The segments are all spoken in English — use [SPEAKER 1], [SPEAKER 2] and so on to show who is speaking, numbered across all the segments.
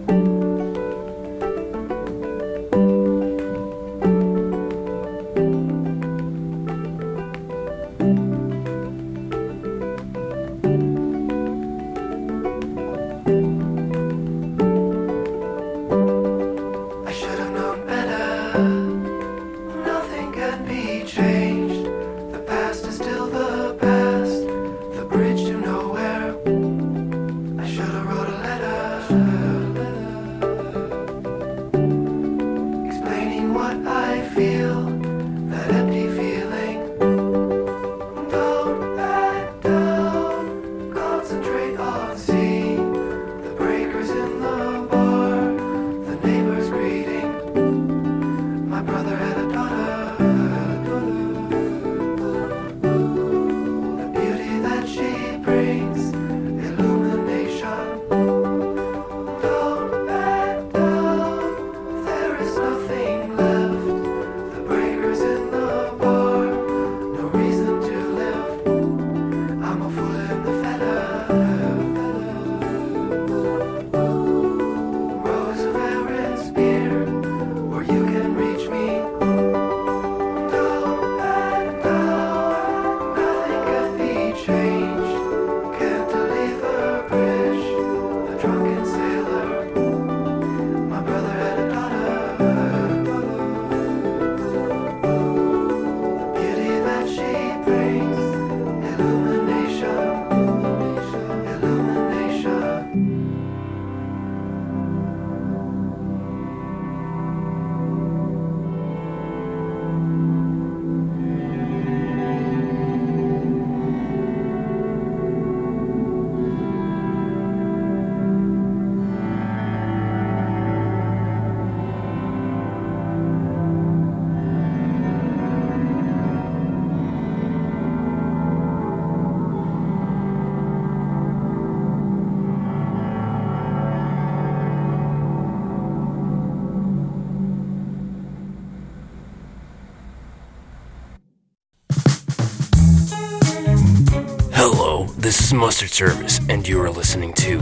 [SPEAKER 1] This is Mustard Service, and you are listening to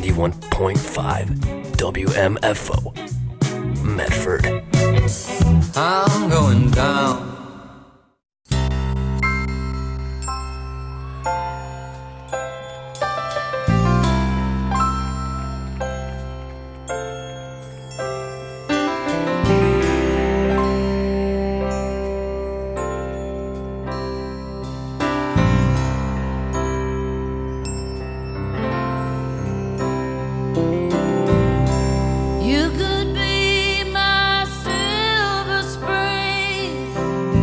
[SPEAKER 1] 91.5 WMFO, Medford.
[SPEAKER 2] I'm going down.
[SPEAKER 3] You could be my silver spring.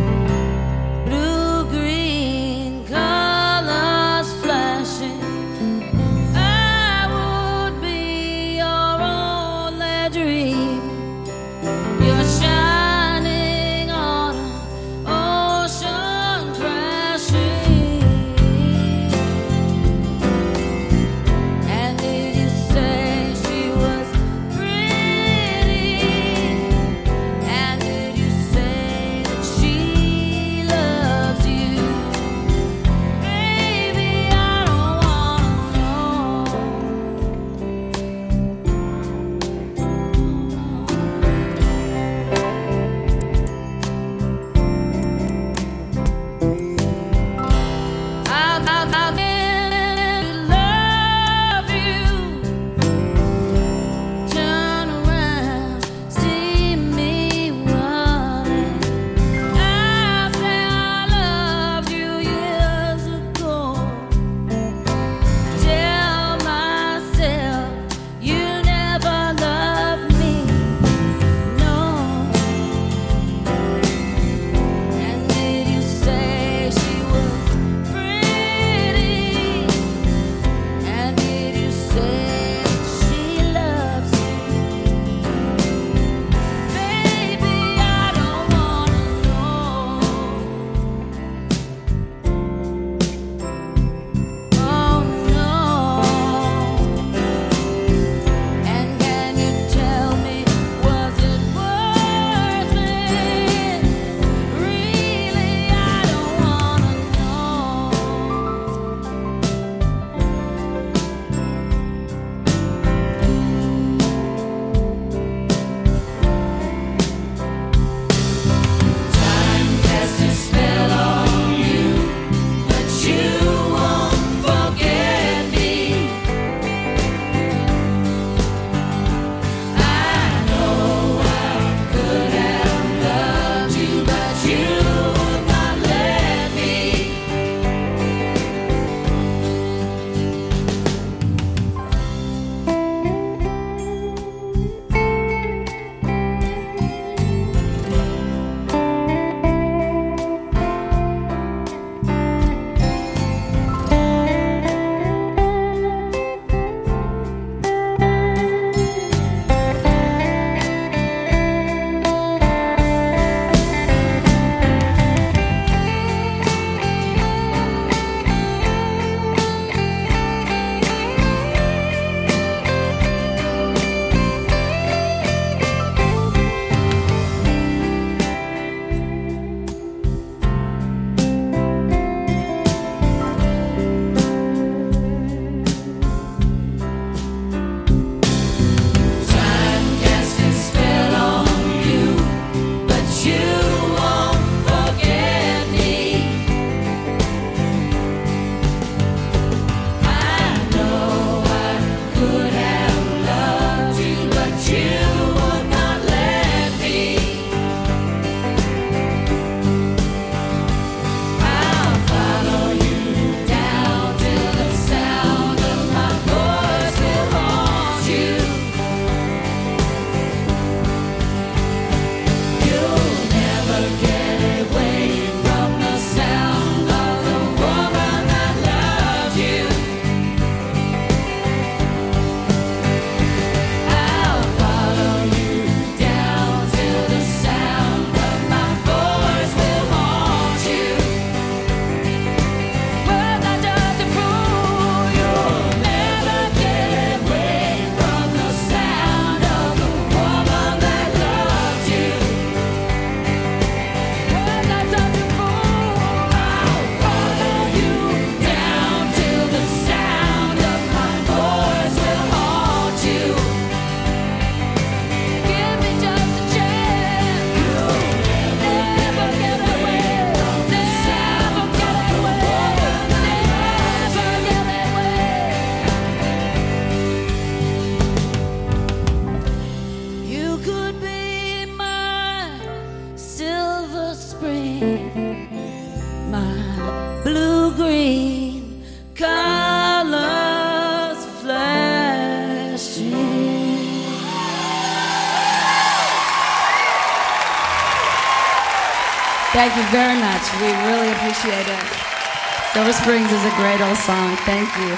[SPEAKER 3] Thank you very much. We really appreciate it. Silver Springs is a great old song. Thank you.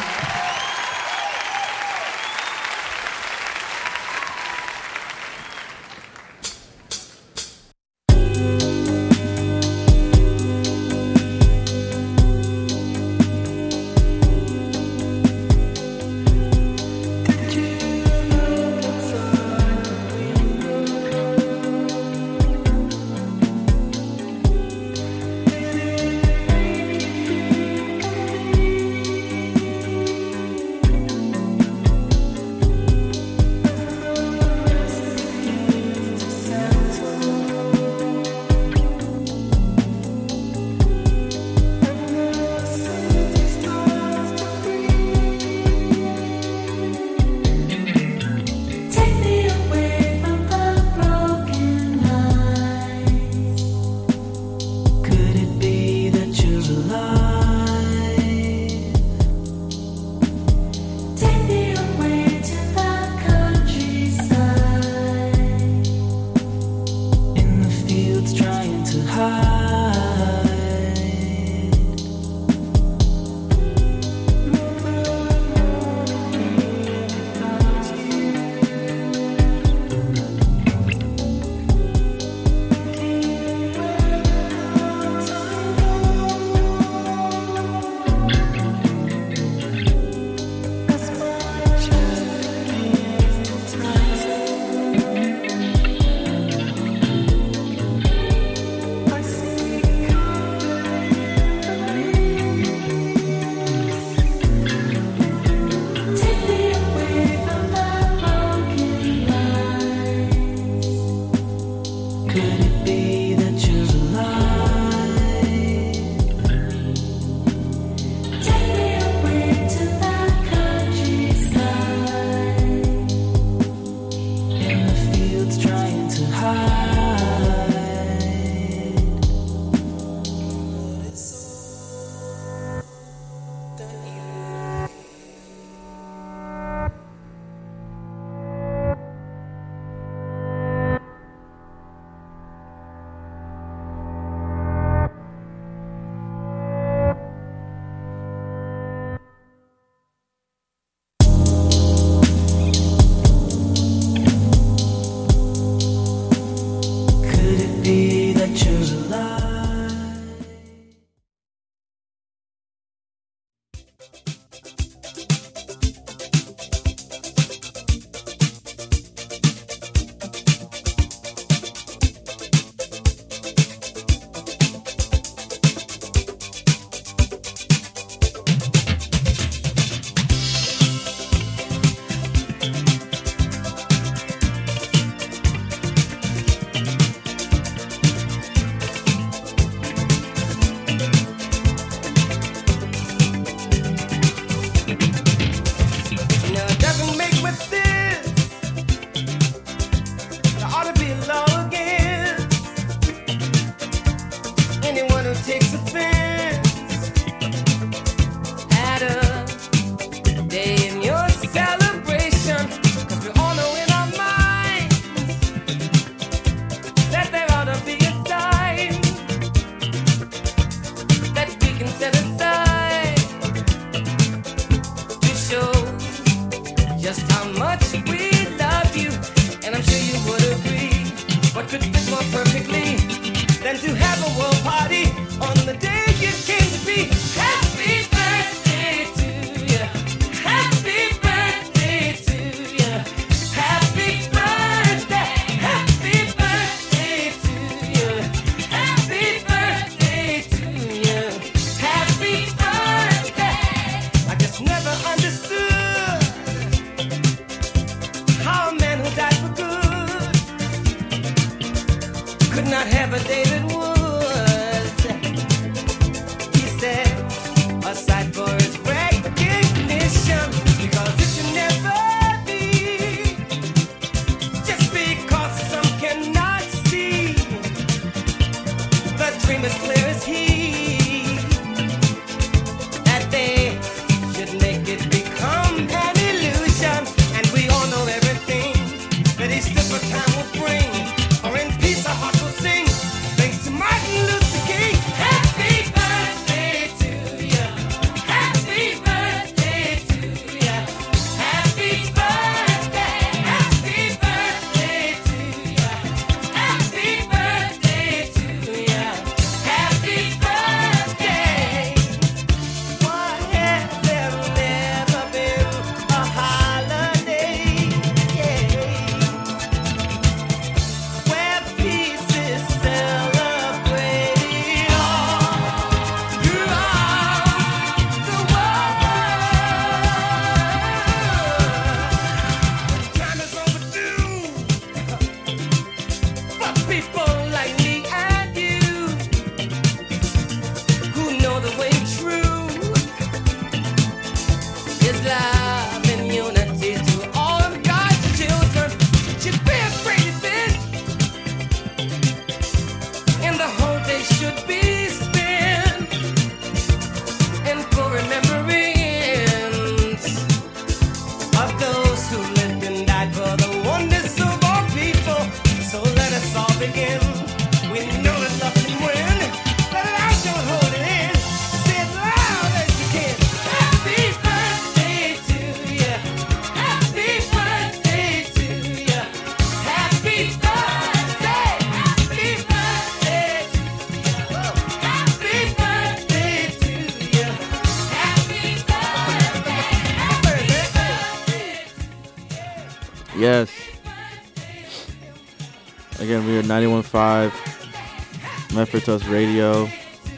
[SPEAKER 4] much we love you, and I'm sure you would agree. What could fit more perfectly than to have a world party on the day you came to be? Happy birthday to you. Happy birthday to you. Happy birthday. Happy birthday to you. Happy birthday to you. Happy birthday. I just never understood how a man who died for good could not have a David Woods. He said, aside for his recognition, because it should never be, just because some cannot see, the dream is clear as he, that they should make it become an illusion, and we all know everything that he stood for time will bring, or in peace our heart will sing, thanks to Martin Luther King. Happy birthday to you. Happy birthday to you. Happy birthday. Happy birthday to you. Happy birthday to you. Happy birthday. Why has there never been a holiday? Where peace is celebrated all throughout the world. Time is overdue for people like me and you, who know the way true is love and unity to all of God's children. Should be a great event, and the whole day should be spent in full remembrance of those who lived and died for the wonders of our people. So let us all begin. We know that love can win. Let it out, don't hold it in. Say it loud as you can. Happy birthday to you. Happy birthday to you. Happy birthday. Happy birthday to you. Happy birthday to you. Happy birthday.
[SPEAKER 5] Yes. Again, we are 91.5 Memphis Radio.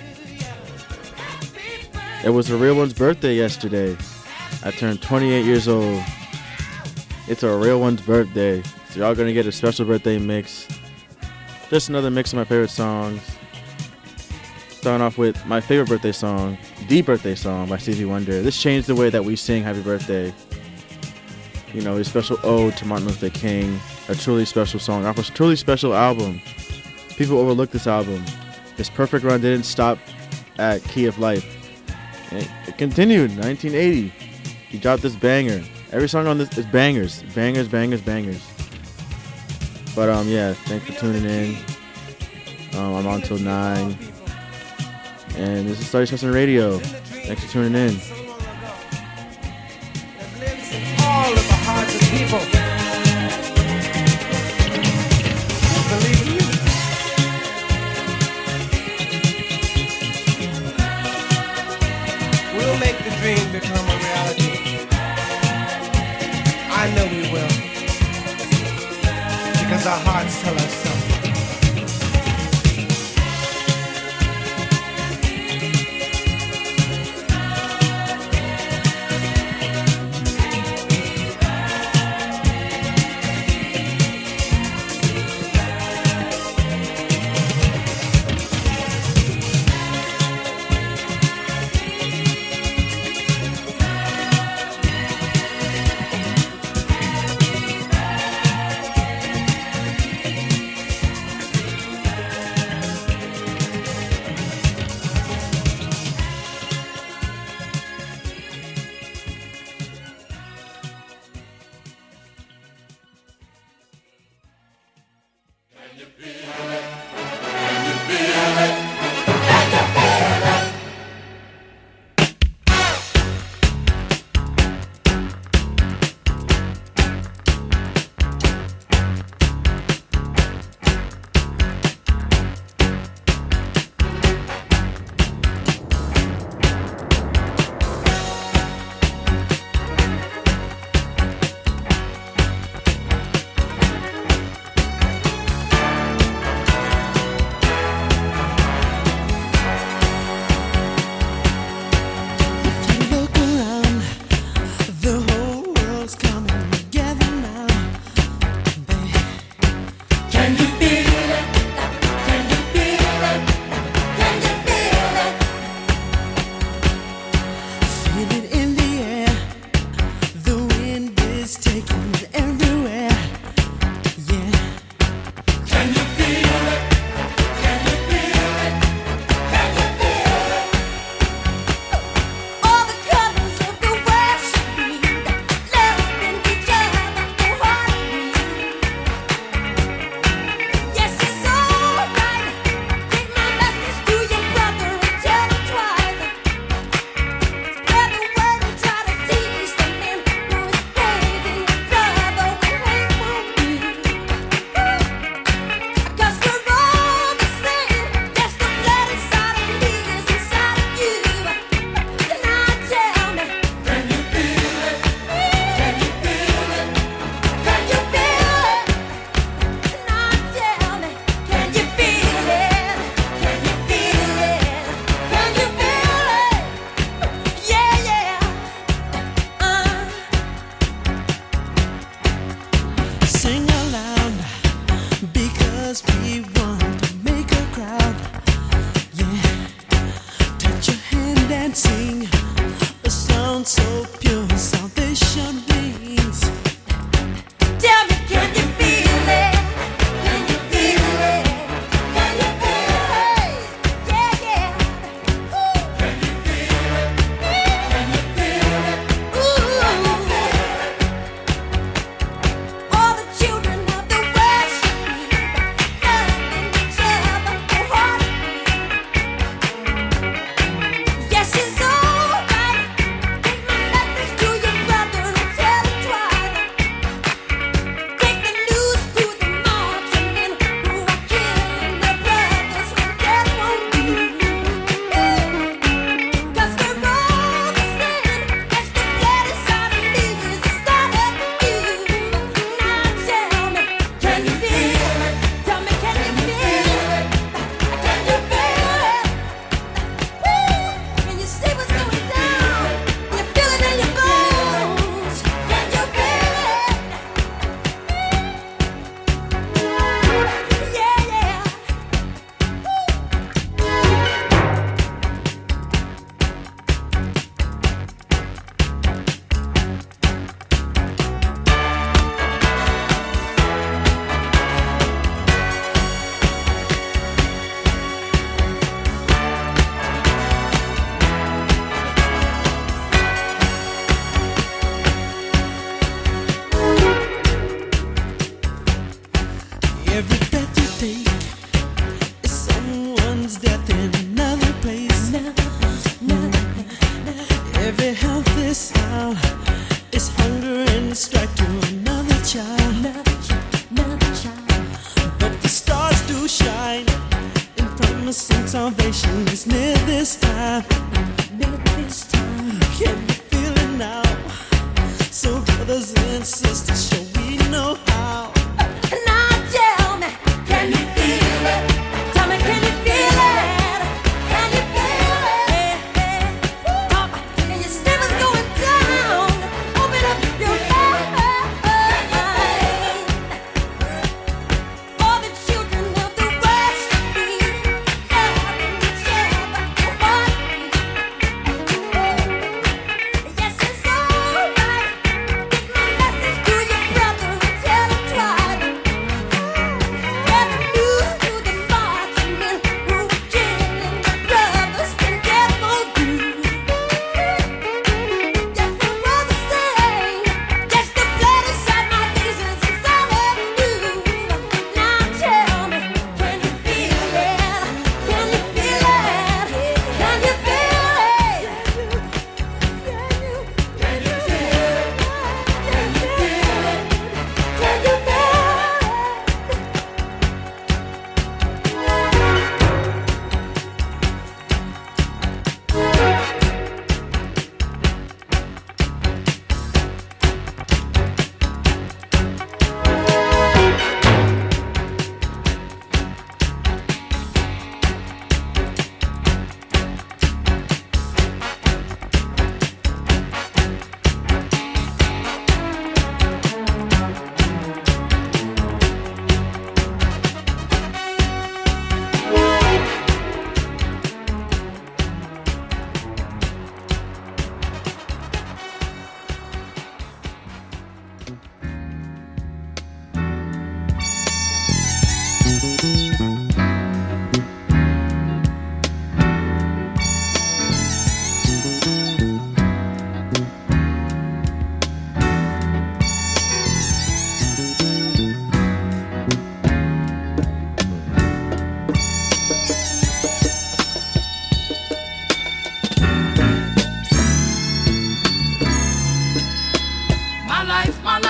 [SPEAKER 5] It was a real one's birthday yesterday. I turned 28 years old. It's a real one's birthday. So y'all gonna get a special birthday mix. Just another mix of my favorite songs. Starting off with my favorite birthday song, The Birthday Song by Stevie Wonder. This changed the way that we sing Happy Birthday. You know, a special ode to Martin Luther King. A truly special song off a truly special album. People overlook this album. His perfect run didn't stop at Key of Life. It continued. 1980. He dropped this banger. Every song on this is bangers. Bangers, bangers, bangers. But yeah, thanks for tuning in. I'm on till 9. And this is Study Session Radio. Thanks for tuning in.
[SPEAKER 4] All of the hearts of people. Believe you. We'll make the dream become a reality. I know we will. Because our hearts tell us so.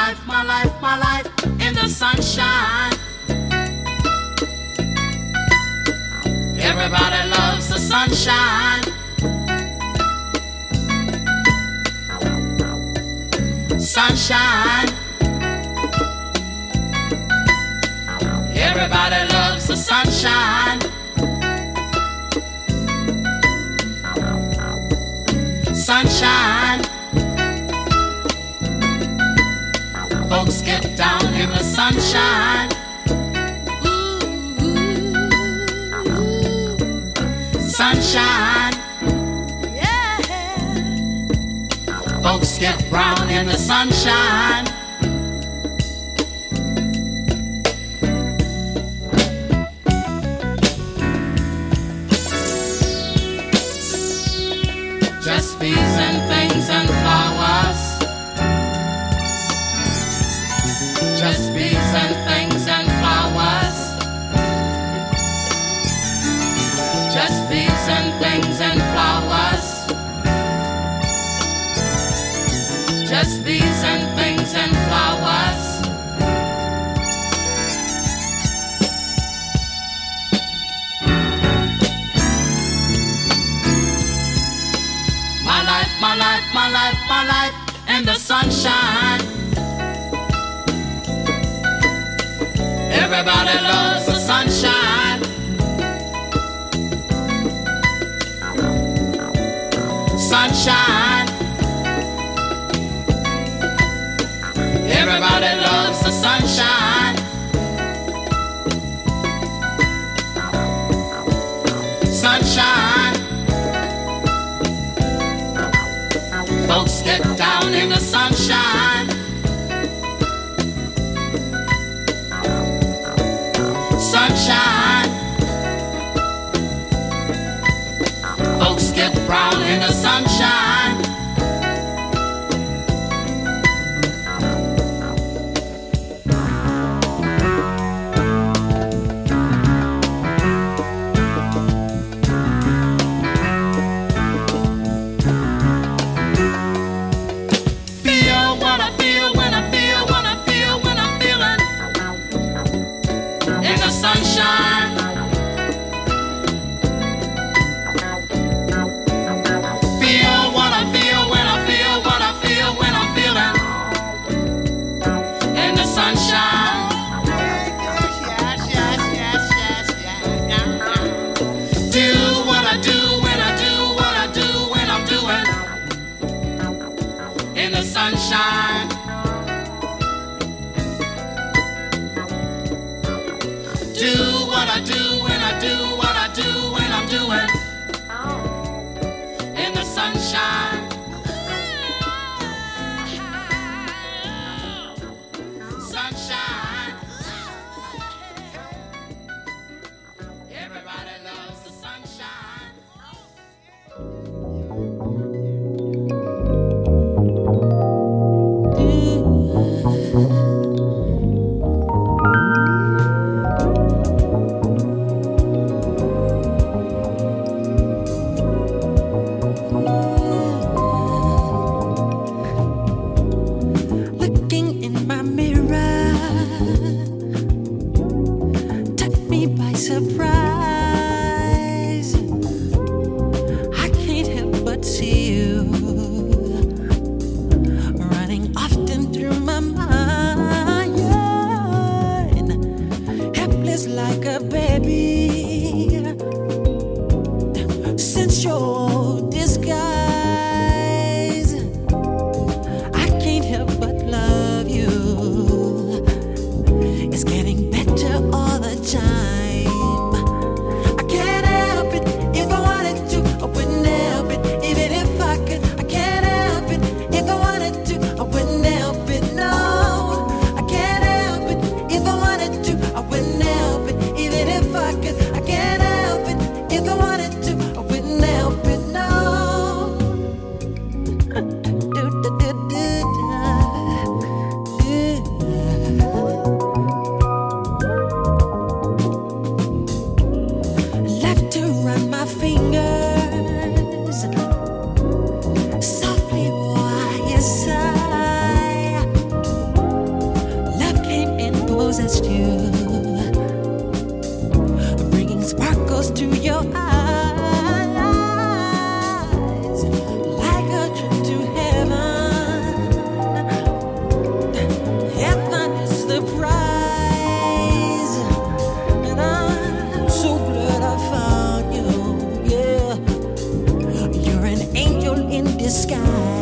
[SPEAKER 6] life, my life, my life in the sunshine. Everybody loves the sunshine. Sunshine. Everybody loves the sunshine. Sunshine. Folks get down in the sunshine. Sunshine. Yeah. Folks get brown in the sunshine. Just bees and things and flowers. Just bees and things and flowers. Just bees and things and flowers. Just bees and things and flowers. My life, my life, my life, my life in the sunshine. Everybody loves the sunshine. Sunshine. Everybody loves the sunshine. Sunshine. Folks get down in the sunshine. Sunshine. Folks get brown in the sunshine. Feel what I feel when I feel what I feel when I'm feeling in the sunshine. Feel what I feel when I feel what I feel when I'm feeling in the sunshine. Do what I do when I do what I do when I'm doing in the sunshine. Do what I do when I do what I do when I'm doing in the sunshine. Sunshine. Everybody loves the sunshine.
[SPEAKER 7] Looking in my mirror took me by surprise. I can't help but see you running often through my mind, helpless like a baby, since your disguise. I can't help but love you. It's getting better all the time. possessed you, bringing sparkles to your eyes, like a trip to heaven. Heaven is the prize, and I'm so glad I found you. Yeah, you're an angel in disguise.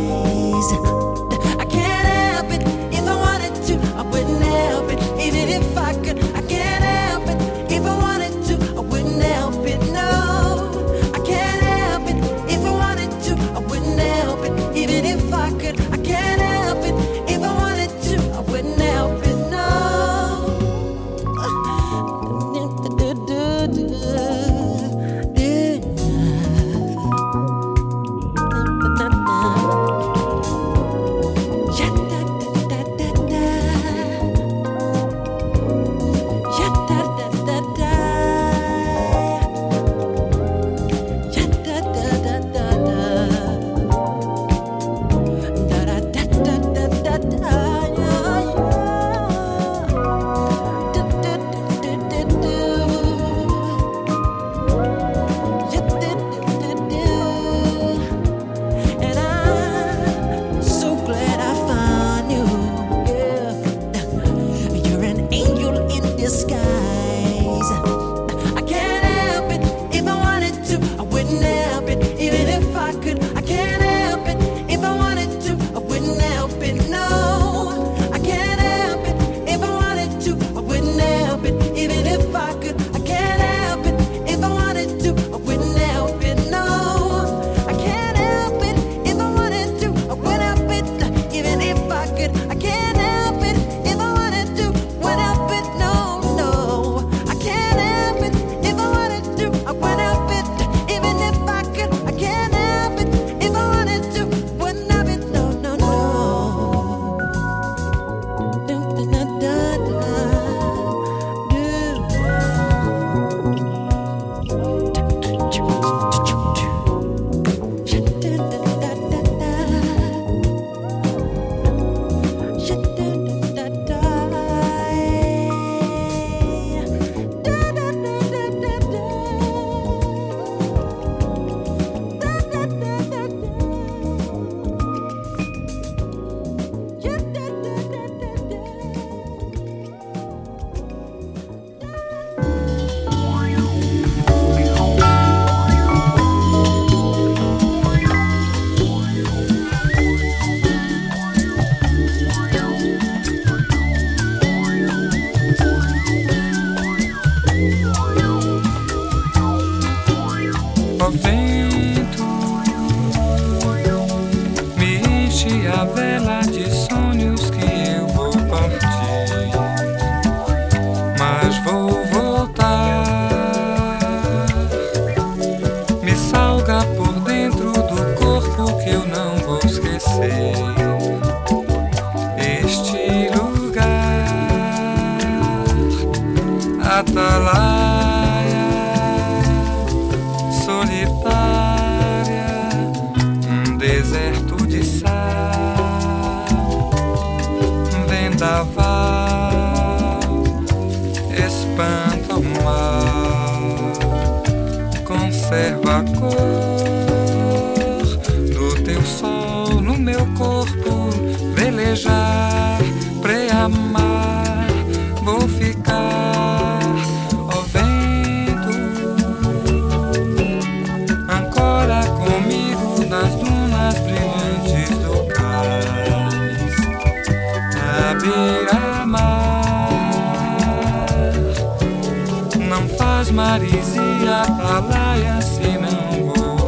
[SPEAKER 8] Marizia, atalaia, se não vou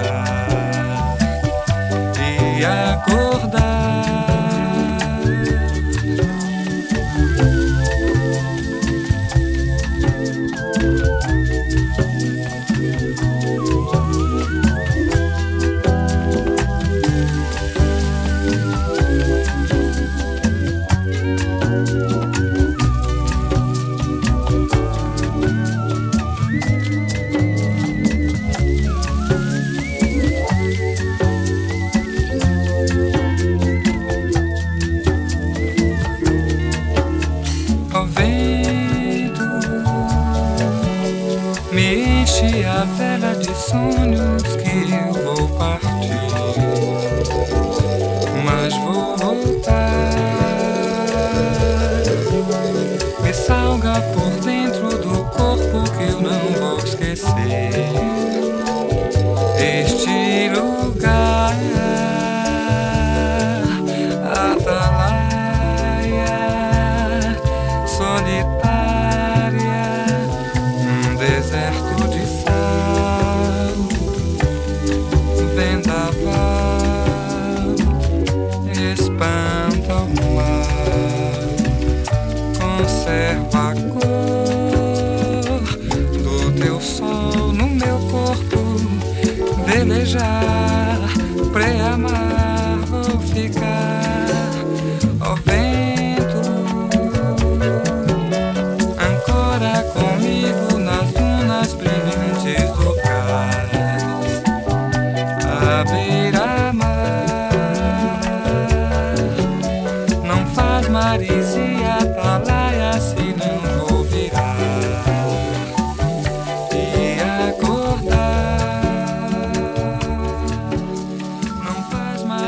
[SPEAKER 8] virar e acordar. sonhos que eu vou partir, mas vou voltar. Me salga por dentro do corpo que eu não vou esquecer este lugar. Atalaia solitária, deserto de sal, vendaval, espanta o mar, conserva a cor do teu sol no meu corpo, velejar, pré-amar, vou ficar, ó vento, ancora comigo nas dunas brilhantes do cais, à beira-mar, não faz marisia, atalaia, se não vou virar e acordar, não faz marisia.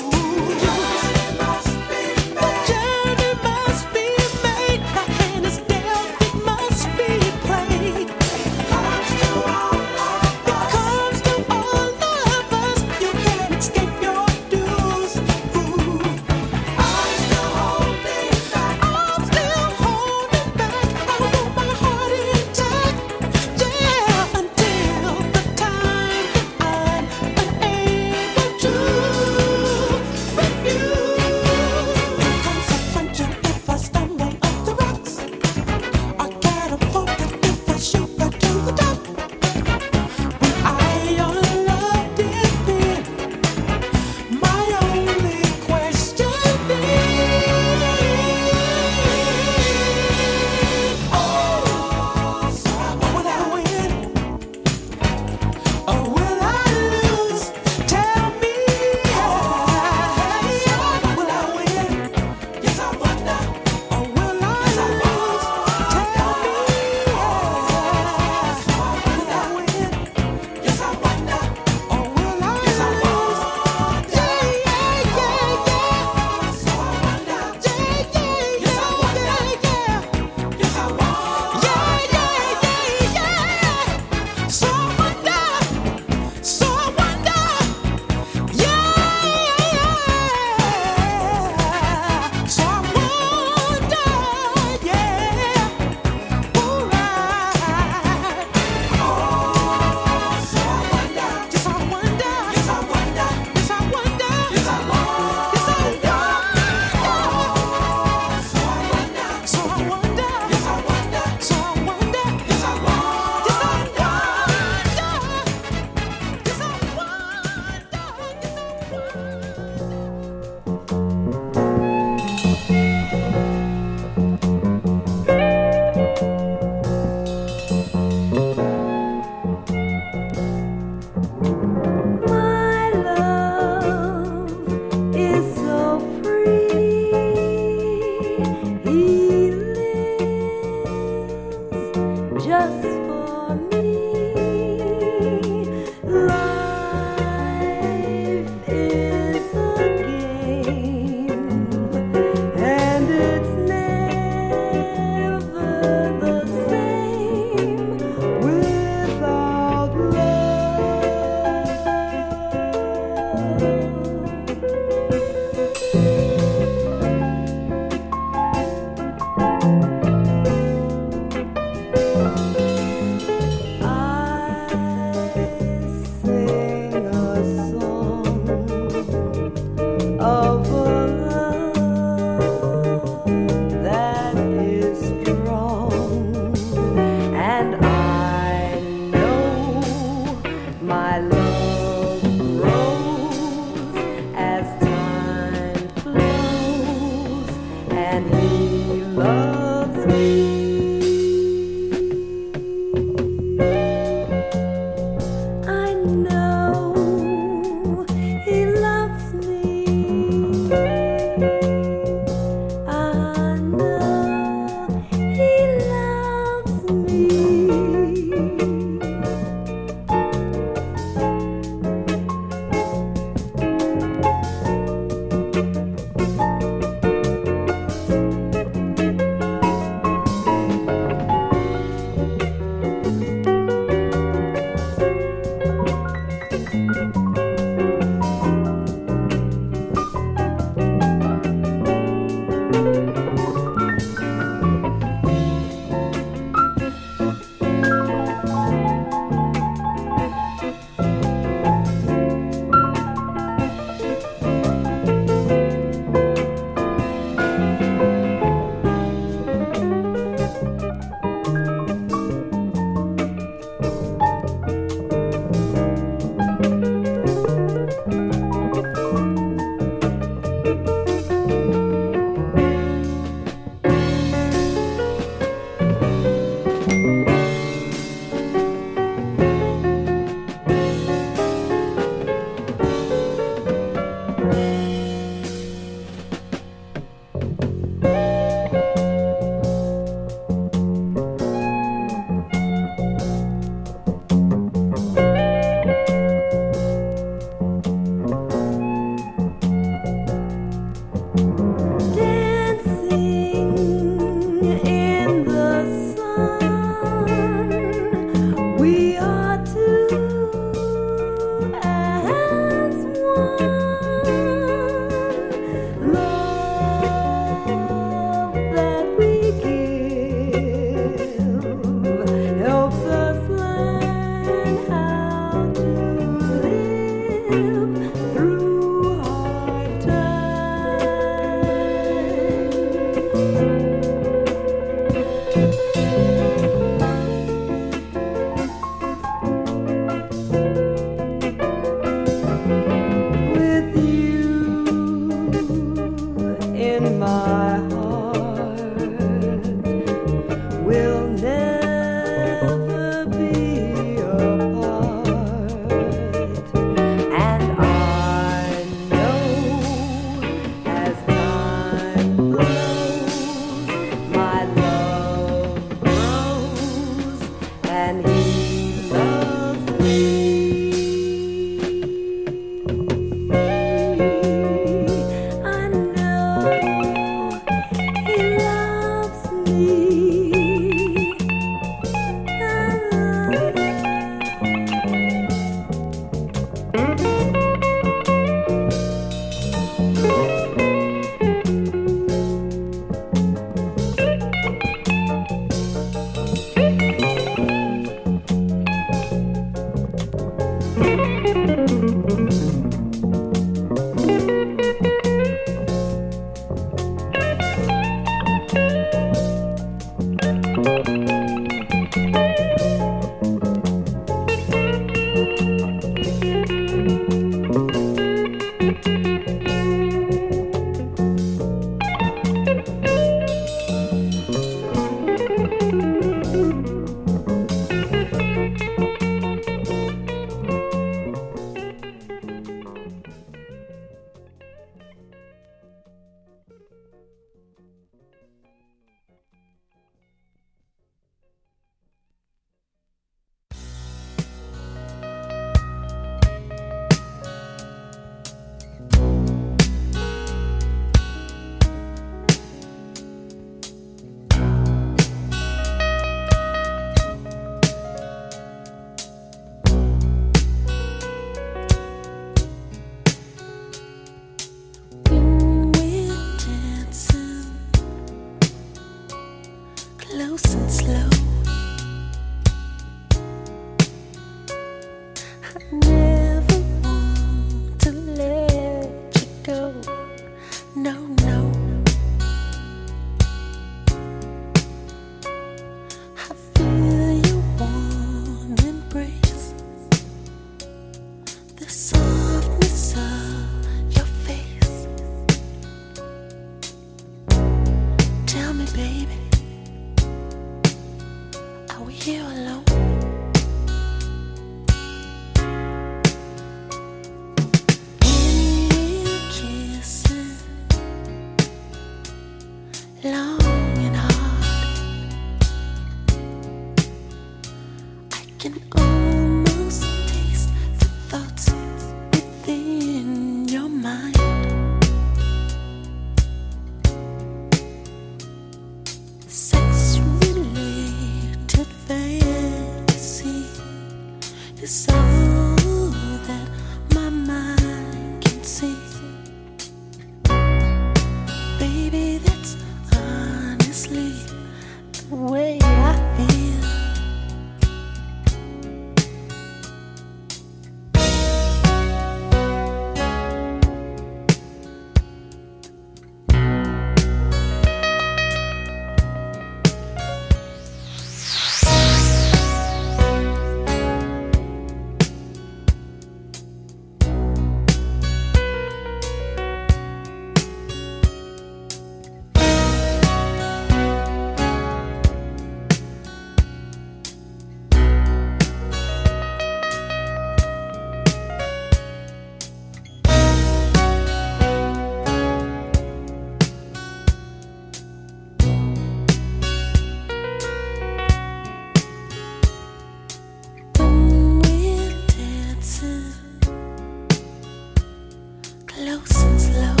[SPEAKER 7] close and slow.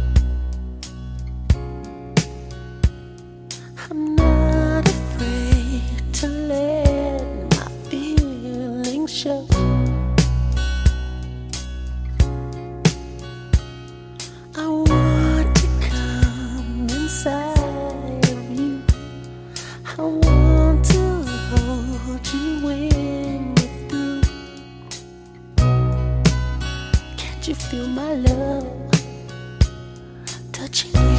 [SPEAKER 7] I'm not afraid to let my feelings show. I want to come inside of you. I want to hold you when you're through. Can't you feel my love touching you?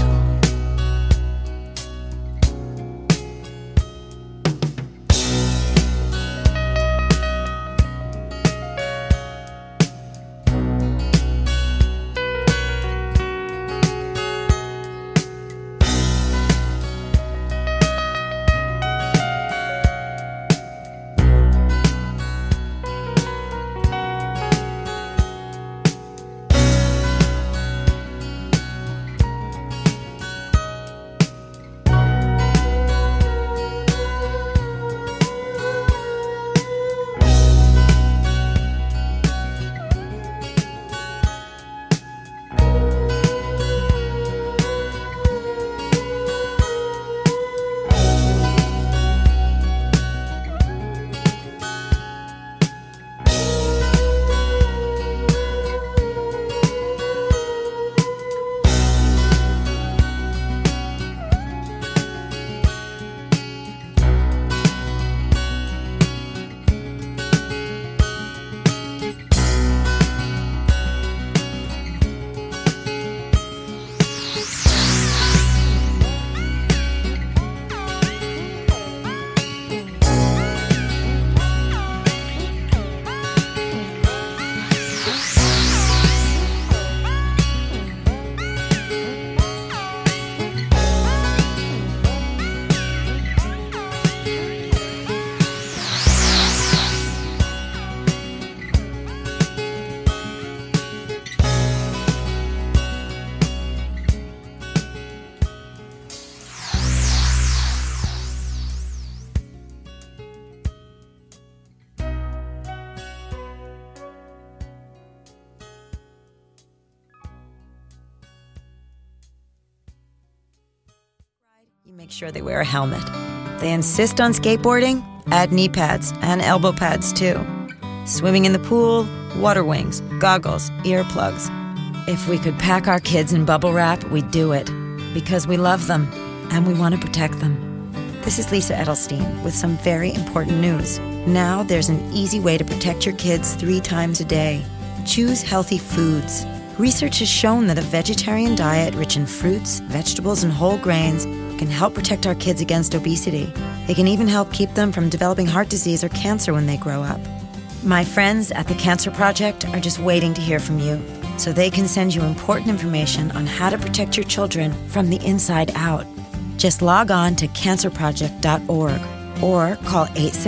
[SPEAKER 9] You make sure they wear a helmet. They insist on skateboarding? Add knee pads and elbow pads too. Swimming in the pool? Water wings, goggles, earplugs. If we could pack our kids in bubble wrap, we'd do it. Because we love them and we want to protect them. This is Lisa Edelstein with some very important news. Now there's an easy way to protect your kids 3 times a day. Choose healthy foods. Research has shown that a vegetarian diet rich in fruits, vegetables, and whole grains can help protect our kids against obesity. It can even help keep them from developing heart disease or cancer when they grow up. My friends at the Cancer Project are just waiting to hear from you, so they can send you important information on how to protect your children from the inside out. Just log on to cancerproject.org or call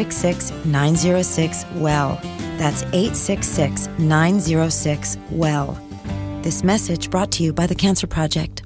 [SPEAKER 9] 866-906-WELL. That's 866-906-WELL. This message brought to you by the Cancer Project.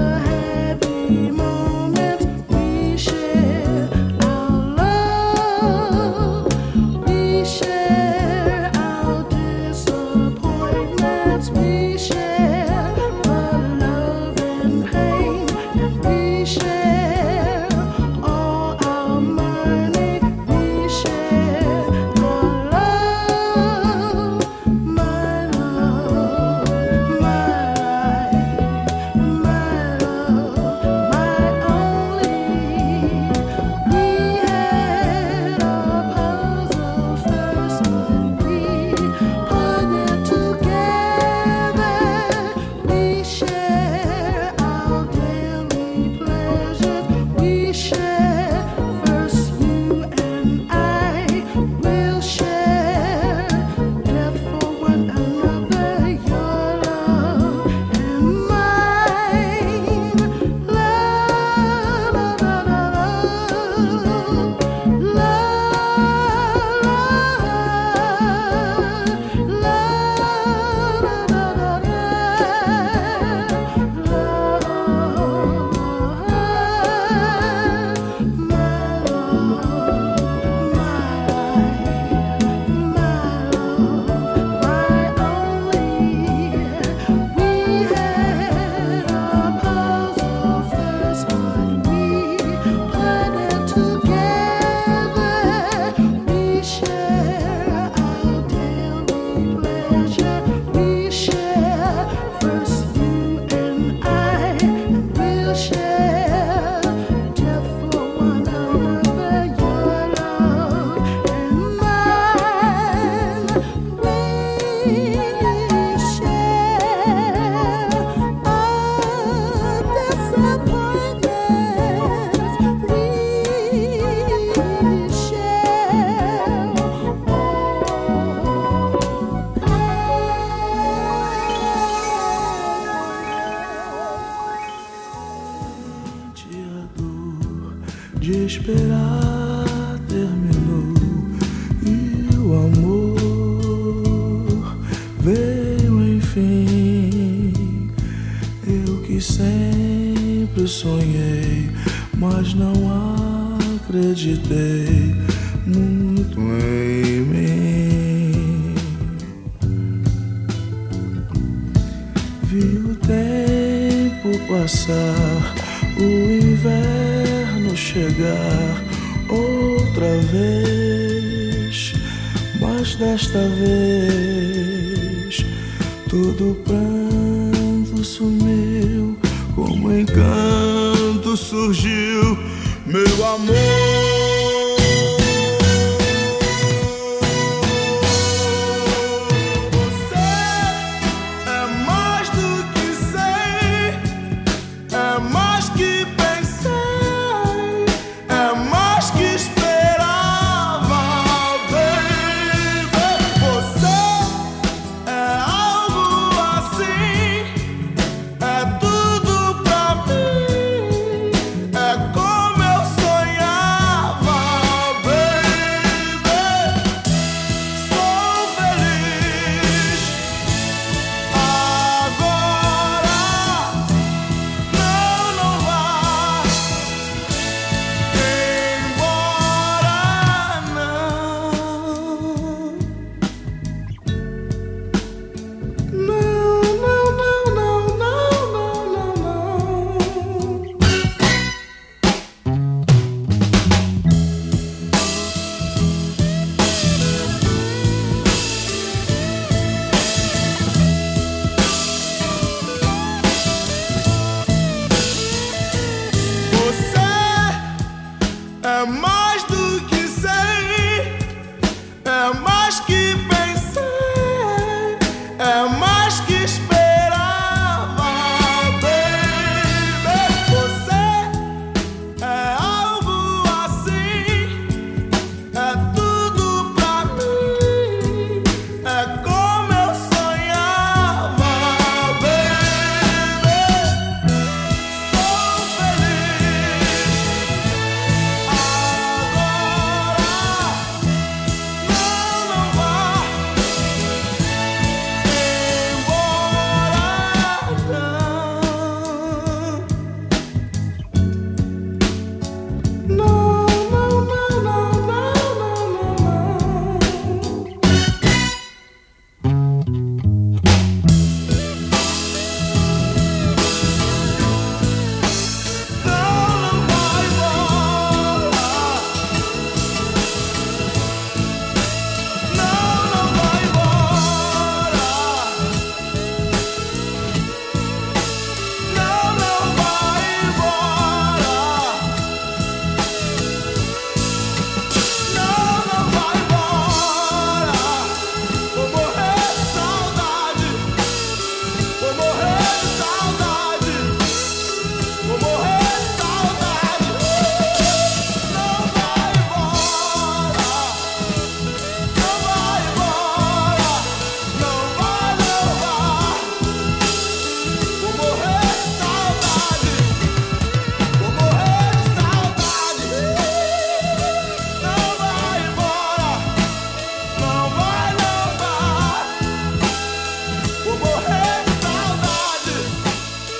[SPEAKER 7] Moment we share our love.
[SPEAKER 10] de esperar terminou e o amor veio enfim. Eu que sempre sonhei, mas não acreditei muito em mim. Vi o tempo passar, o inverno chegar outra vez, mas desta vez todo pranto sumiu, como encanto surgiu meu amor.